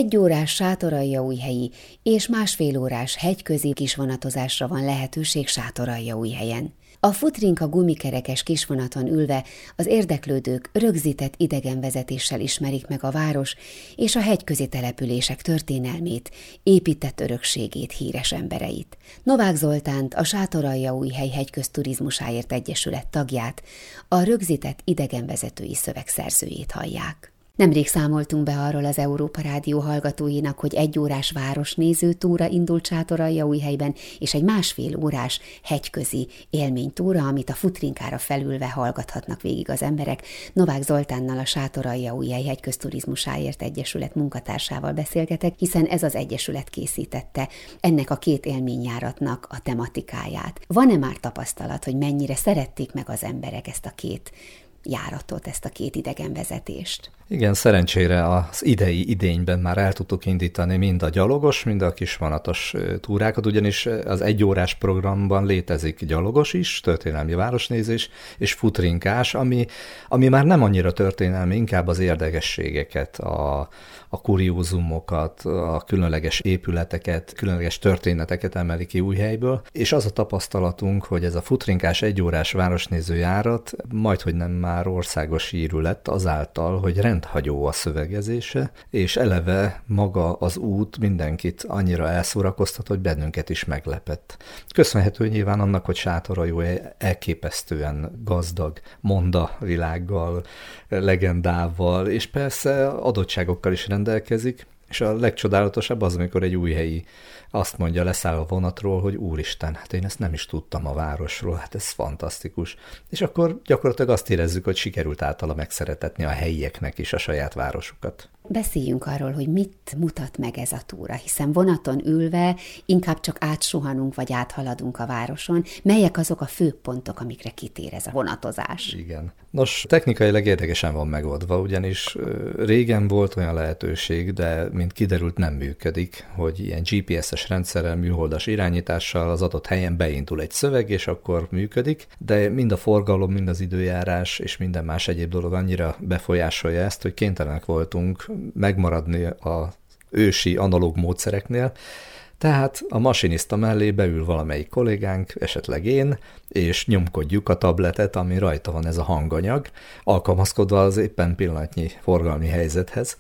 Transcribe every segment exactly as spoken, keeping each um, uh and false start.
Egyórás sátoraljaújhelyi és másfél órás hegyközi kisvonatozásra van lehetőség Sátoraljaújhelyen. A Futrinka gumikerekes kisvonaton ülve az érdeklődők rögzített idegenvezetéssel ismerik meg a város és a hegyközi települések történelmét, épített örökségét, híres embereit. Novák Zoltánt, a Sátoraljaújhely Hegyközturizmusáért Egyesület tagját, a rögzített idegenvezetői szöveg szerzőjét hallják. Nemrég számoltunk be arról az Európa Rádió hallgatóinak, hogy egy órás városnéző túra indult Sátoraljaújhelyben, és egy másfél órás hegyközi élménytúra, amit a Futrinkára felülve hallgathatnak végig az emberek. Novák Zoltánnal, a Sátoraljaújhely Hegyközturizmusáért Egyesület munkatársával beszélgetek, hiszen ez az egyesület készítette ennek a két élményjáratnak a tematikáját. Van-e már tapasztalat, hogy mennyire szerették meg az emberek ezt a két járatot, ezt a két idegenvezetést? Igen, szerencsére az idei idényben már el tudtuk indítani mind a gyalogos, mind a kisvonatos túrákat, ugyanis az egyórás programban létezik gyalogos is, történelmi városnézés, és futrinkás, ami, ami már nem annyira történelmi, inkább az érdekességeket, a, a kuriózumokat, a különleges épületeket, különleges történeteket emeli ki Újhelyből, és az a tapasztalatunk, hogy ez a futrinkás egyórás városnéző járat majdhogy nem már országos hírű lett azáltal, hogy rendhagyó a szövegezése, és eleve maga az út mindenkit annyira elszórakoztat, hogy bennünket is meglepett. Köszönhető nyilván annak, hogy Sátoraljaújhely elképesztően gazdag mondavilággal, legendával, és persze adottságokkal is rendelkezik, és a legcsodálatosabb az, amikor egy újhelyi azt mondja, leszáll a vonatról, hogy úristen, hát én ezt nem is tudtam a városról, hát ez fantasztikus. És akkor gyakorlatilag azt érezzük, hogy sikerült általa megszeretetni a helyieknek is a saját városukat. Beszéljünk arról, hogy mit mutat meg ez a túra, hiszen vonaton ülve inkább csak átsuhanunk, vagy áthaladunk a városon. Melyek azok a fő pontok, amikre kitér ez a vonatozás? Igen. Nos, technikailag érdekesen van megoldva, ugyanis régen volt olyan lehetőség, de mint kiderült nem működik, hogy ilyen gé pé es-es rendszerrel, műholdas irányítással az adott helyen beindul egy szöveg, és akkor működik, de mind a forgalom, mind az időjárás, és minden más egyéb dolog annyira befolyásolja ezt, hogy kénytelenek voltunk megmaradni az ősi analóg módszereknél, tehát a masinista mellé beül valamelyik kollégánk, esetleg én, és nyomkodjuk a tabletet, ami rajta van ez a hanganyag, alkalmazkodva az éppen pillanatnyi forgalmi helyzethez,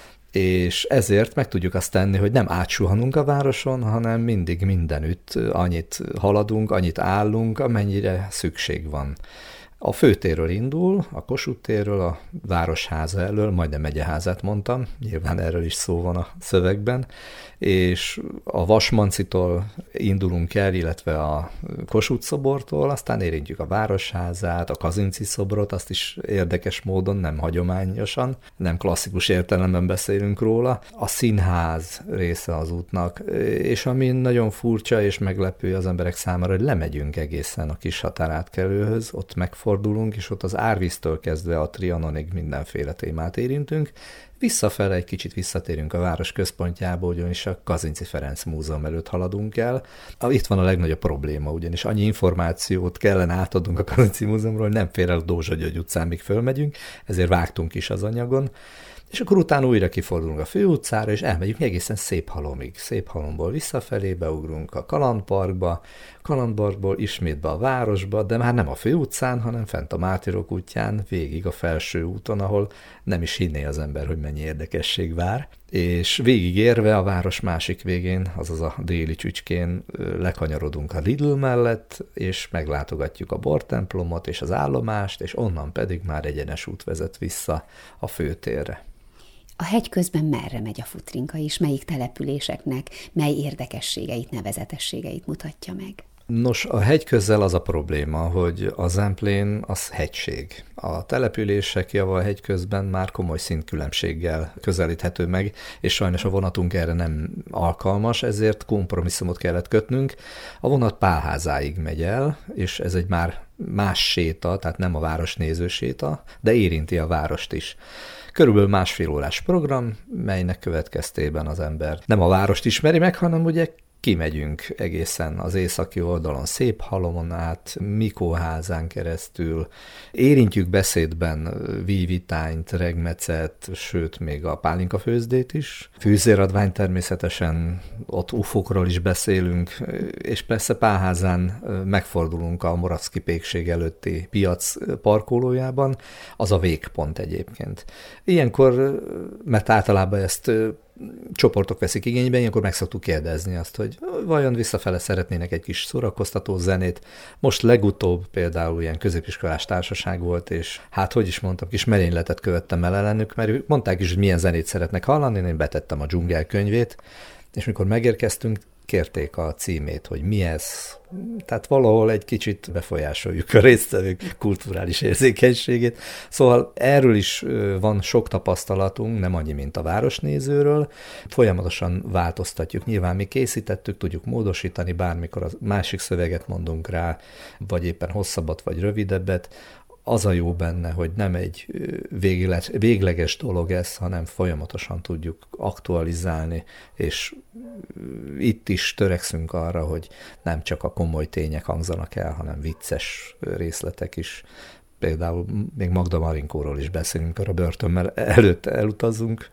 és ezért meg tudjuk azt tenni, hogy nem átsuhanunk a városon, hanem mindig mindenütt annyit haladunk, annyit állunk, amennyire szükség van. A főtérről indul, a Kossuth térről, a városháza elől, majdnem megyeházát mondtam, nyilván erről is szó van a szövegben, és a Vasmancitól indulunk el, illetve a Kossuth szobortól, aztán érintjük a városházát, a Kazinczy szobrot, azt is érdekes módon, nem hagyományosan, nem klasszikus értelemben beszélünk róla, a színház része az útnak, és ami nagyon furcsa és meglepő az emberek számára, hogy lemegyünk egészen a kis határátkelőhöz, ott megfordulunk, és ott az Árvíztől kezdve a Trianonig mindenféle témát érintünk, visszafele egy kicsit visszatérünk a város központjába, ugyanis a Kazinczy Ferenc Múzeum előtt haladunk el. Itt van a legnagyobb probléma, ugyanis annyi információt kellene átadnunk a Kazinczy Múzeumról, hogy nem fér el a Dózsa György utcán, míg fölmegyünk, ezért vágtunk is az anyagon. És akkor utána újra kifordulunk a főutcára, és elmegyünk egészen Széphalomig. Széphalomból visszafelé beugrunk a Kalandparkba, Kalandparkból ismét be a városba, de már nem a főutcán, hanem fent a Mártírok útján, végig a felső úton, ahol nem is hinné az ember, hogy mennyi érdekesség vár. És végigérve a város másik végén, azaz a déli csücskén lekanyarodunk a Lidl mellett, és meglátogatjuk a bortemplomot és az állomást, és onnan pedig már egyenes út vezet vissza a főtérre. A hegy közben merre megy a futrinka, és melyik településeknek mely érdekességeit, nevezetességeit mutatja meg? Nos, a hegy közzel az a probléma, hogy a Zemplén az hegység. A települések java a hegy közben már komoly szintkülönbséggel közelíthető meg, és sajnos a vonatunk erre nem alkalmas, ezért kompromisszumot kellett kötnünk. A vonat Pálházáig megy el, és ez egy már más séta, tehát nem a városnéző séta, de érinti a várost is. Körülbelül másfél órás program, melynek következtében az ember nem a várost ismeri meg, hanem ugye kimegyünk egészen az északi oldalon, Széphalomon át, Mikóházán keresztül, érintjük beszédben Vívitányt, Regmecet, sőt még a pálinkafőzdét is. Fűzéradvány természetesen, ott ufókról is beszélünk, és persze Páházán megfordulunk a Moravszki pékség előtti piac parkolójában, az a végpont egyébként. Ilyenkor, mert általában ezt csoportok veszik igénybe, ilyenkor meg szoktuk kérdezni azt, hogy vajon visszafele szeretnének egy kis szórakoztató zenét. Most legutóbb például ilyen középiskolás társaság volt, és hát hogy is mondtam, kis merényletet követtem el ellenük, mert ők mondták is, hogy milyen zenét szeretnek hallani, én betettem a Dzsungel könyvét, és mikor megérkeztünk, kérték a címét, hogy mi ez. Tehát valahol egy kicsit befolyásoljuk a résztvevők kulturális érzékenységét. Szóval erről is van sok tapasztalatunk, nem annyi, mint a városnézőről. Folyamatosan változtatjuk. Nyilván mi készítettük, tudjuk módosítani, bármikor a másik szöveget mondunk rá, vagy éppen hosszabbat, vagy rövidebbet. Az a jó benne, hogy nem egy végleges, végleges dolog ez, hanem folyamatosan tudjuk aktualizálni, és itt is törekszünk arra, hogy nem csak a komoly tények hangzanak el, hanem vicces részletek is. Például még Magda Marinkóról is beszélünk, arra börtönmel előtt elutazunk,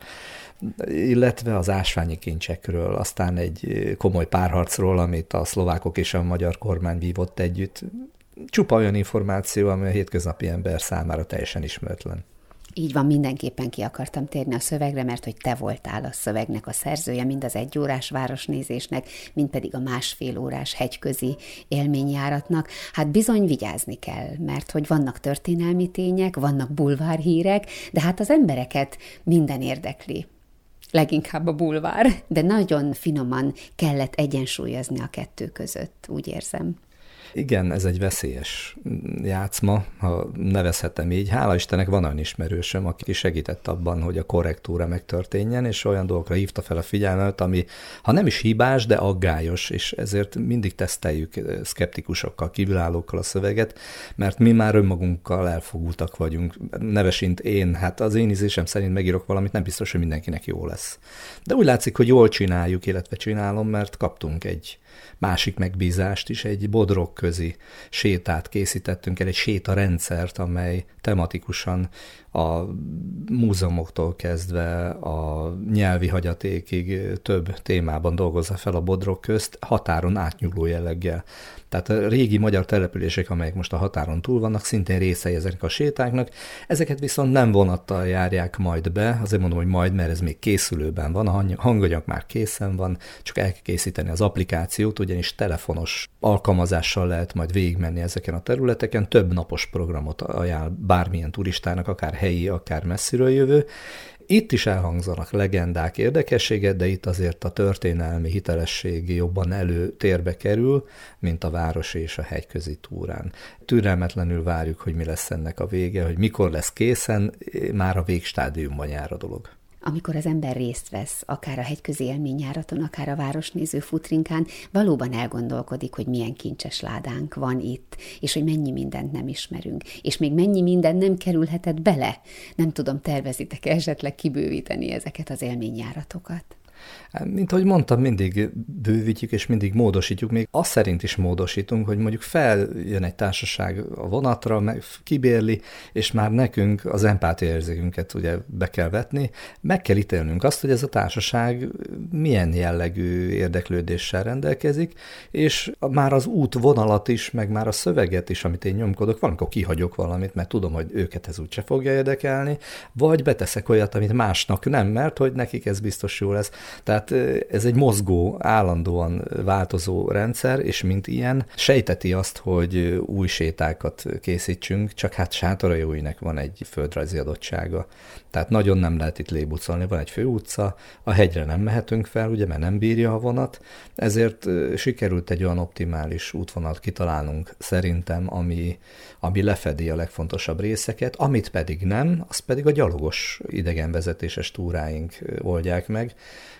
illetve az ásványi kincsekről, aztán egy komoly párharcról, amit a szlovákok és a magyar kormány vívott együtt. Csupa olyan információ, ami a hétköznapi ember számára teljesen ismeretlen. Így van, mindenképpen ki akartam térni a szövegre, mert hogy te voltál a szövegnek a szerzője, mind az egyórás városnézésnek, mind pedig a másfél órás hegyközi élményjáratnak. Hát bizony vigyázni kell, mert hogy vannak történelmi tények, vannak bulvárhírek, de hát az embereket minden érdekli. Leginkább a bulvár, de nagyon finoman kellett egyensúlyozni a kettő között, úgy érzem. Igen, ez egy veszélyes játszma, ha nevezhetem így. Hála Istennek van olyan ismerősöm, aki segített abban, hogy a korrektúra megtörténjen, és olyan dolgokra hívta fel a figyelmet, ami ha nem is hibás, de aggályos, és ezért mindig teszteljük szkeptikusokkal, kívülállókkal a szöveget, mert mi már önmagunkkal elfogultak vagyunk. Nevesint én, hát az én ízésem szerint megírok valamit, nem biztos, hogy mindenkinek jó lesz. De úgy látszik, hogy jól csináljuk, illetve csinálom, mert kaptunk egy másik megbízást is, egy bodrogközi sétát készítettünk el, egy sétarendszert, amely tematikusan a múzeumoktól kezdve a nyelvi hagyatékig több témában dolgozza fel a Bodrogközt határon átnyúló jelleggel. Tehát a régi magyar települések, amelyek most a határon túl vannak, szintén részei ezeknek a sétáknak. Ezeket viszont nem vonattal járják majd be, azért mondom, hogy majd, mert ez még készülőben van, a hanganyag már készen van, csak el kell készíteni az applikációt, ugyanis telefonos alkalmazással lehet majd végigmenni ezeken a területeken, több napos programot ajánl bármilyen turistának, akár helyi, akár messziről jövő. Itt is elhangzanak legendák, érdekességek, de itt azért a történelmi hitelesség jobban előtérbe kerül, mint a város és a hegyközi túrán. Türelmetlenül várjuk, hogy mi lesz ennek a vége, hogy mikor lesz készen, már a végstádiumban jár a dolog. Amikor az ember részt vesz, akár a hegyközi élményjáraton, akár a városnéző futrinkán, valóban elgondolkodik, hogy milyen kincses ládánk van itt, és hogy mennyi mindent nem ismerünk, és még mennyi minden nem kerülhetett bele. Nem tudom, tervezitek esetleg kibővíteni ezeket az élményjáratokat? Mint ahogy mondtam, mindig bővítjük és mindig módosítjuk, még azt szerint is módosítunk, hogy mondjuk feljön egy társaság a vonatra, meg kibérli, és már nekünk az empátia érzékünket ugye be kell vetni, meg kell ítélnünk azt, hogy ez a társaság milyen jellegű érdeklődéssel rendelkezik, és már az útvonalat is, meg már a szöveget is, amit én nyomkodok, valamikor kihagyok valamit, mert tudom, hogy őket ez úgyse fogja érdekelni, vagy beteszek olyat, amit másnak nem, mert hogy nekik ez biztos jó lesz. Tehát ez egy mozgó, állandóan változó rendszer, és mint ilyen sejteti azt, hogy új sétákat készítsünk, csak hát Sátorajóinek van egy földrajzi adottsága. Tehát nagyon nem lehet itt lébucolni, van egy főutca, a hegyre nem mehetünk fel, ugye, mert nem bírja a vonat, ezért sikerült egy olyan optimális útvonalat kitalálnunk szerintem, ami, ami lefedi a legfontosabb részeket, amit pedig nem, az pedig a gyalogos idegenvezetéses túráink oldják meg.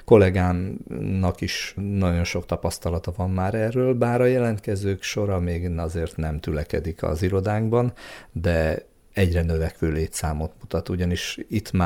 Kollégámnak is nagyon sok tapasztalata van már erről, bár a jelentkezők sora még azért nem tülekedik az irodánkban, de egyre növekvő létszámot mutat, ugyanis itt már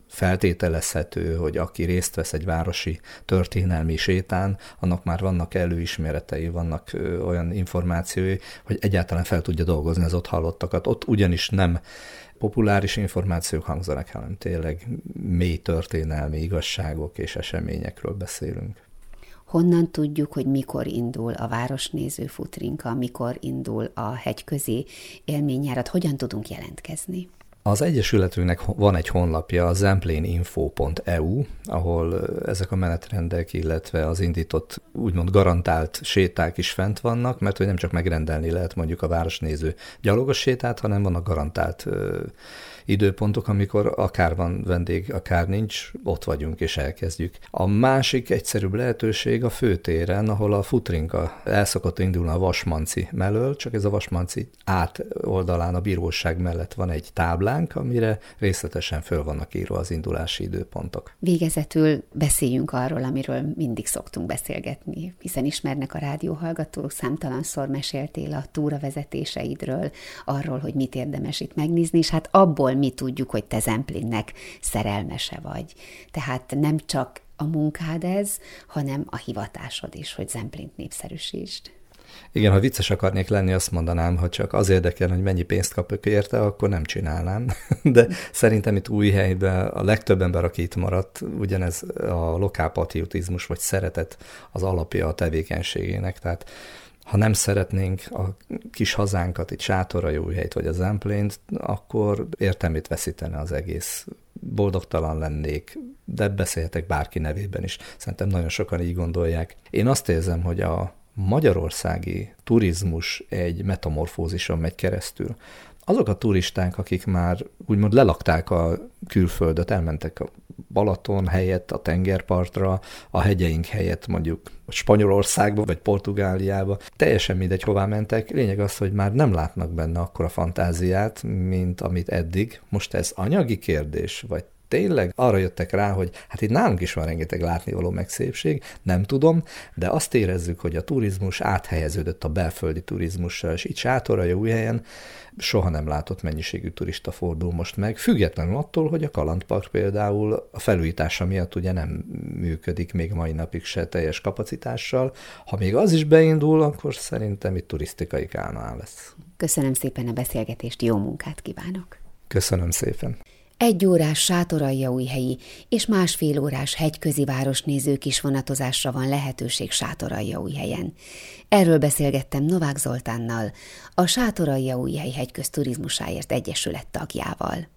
feltételezhető, hogy aki részt vesz egy városi történelmi sétán, annak már vannak előismeretei, vannak olyan információi, hogy egyáltalán fel tudja dolgozni az ott hallottakat. Ott ugyanis nem populáris információk hangzanak, hanem tényleg mély történelmi igazságok és eseményekről beszélünk. Honnan tudjuk, hogy mikor indul a Városnéző futrinka, mikor indul a hegyközi élményjárat, hogyan tudunk jelentkezni? Az Egyesületünknek van egy honlapja, a zempléninfo pont e u, ahol ezek a menetrendek, illetve az indított, úgymond garantált séták is fent vannak, mert hogy nem csak megrendelni lehet mondjuk a Városnéző gyalogos sétát, hanem vannak garantált ö, időpontok, amikor akár van vendég, akár nincs, ott vagyunk és elkezdjük. A másik egyszerűbb lehetőség a főtéren, ahol a futrinka el szokott indulni a Vasmanci mellől, csak ez a Vasmanci át oldalán a bíróság mellett van egy táblánk, amire részletesen föl vannak írva az indulási időpontok. Végezetül beszéljünk arról, amiről mindig szoktunk beszélgetni, hiszen ismernek a rádióhallgatók, számtalanszor meséltél a túravezetéseidről, arról, hogy mit érdemes itt megnézni, és hát abból mi tudjuk, hogy te Zemplénnek szerelmese vagy. Tehát nem csak a munkád ez, hanem a hivatásod is, hogy Zemplént népszerűsítsd. Igen, ha vicces akarnék lenni, azt mondanám, ha csak az érdekel, hogy mennyi pénzt kapok érte, akkor nem csinálnám. De szerintem itt Újhelyben a legtöbb ember, aki itt maradt, ugyanez a lokálpatriotizmus vagy szeretet az alapja a tevékenységének. Tehát ha nem szeretnénk a kis hazánkat, itt Sátoraljaújhelyt vagy a Zemplént, akkor értelmét veszítene az egész. Boldogtalan lennék, de beszélhetek bárki nevében is. Szerintem nagyon sokan így gondolják. Én azt érzem, hogy a magyarországi turizmus egy metamorfózison megy keresztül. Azok a turisták, akik már úgymond lelakták a külföldöt, elmentek a Balaton helyett a tengerpartra, a hegyeink helyett mondjuk Spanyolországba vagy Portugáliába. Teljesen mindegy, hová mentek. Lényeg az, hogy már nem látnak benne akkora fantáziát, mint amit eddig. Most ez anyagi kérdés, vagy tényleg arra jöttek rá, hogy hát itt nálunk is van rengeteg látnivaló meg szépség, nem tudom, de azt érezzük, hogy a turizmus áthelyeződött a belföldi turizmussal, és itt Sátoraljaújhelyen soha nem látott mennyiségű turista fordul most meg, függetlenül attól, hogy a Kalandpark például a felújítása miatt ugye nem működik még mai napig se teljes kapacitással. Ha még az is beindul, akkor szerintem itt turisztikai Kánaán lesz. Köszönöm szépen a beszélgetést, jó munkát kívánok! Köszönöm szépen! Egy órás Sátoraljaújhelyi és másfél órás hegyközi városnéző kisvonatozásra van lehetőség Sátoraljaújhelyen. Erről beszélgettem Novák Zoltánnal, a Sátoraljaújhely Hegyköz Turizmusáért Egyesület tagjával.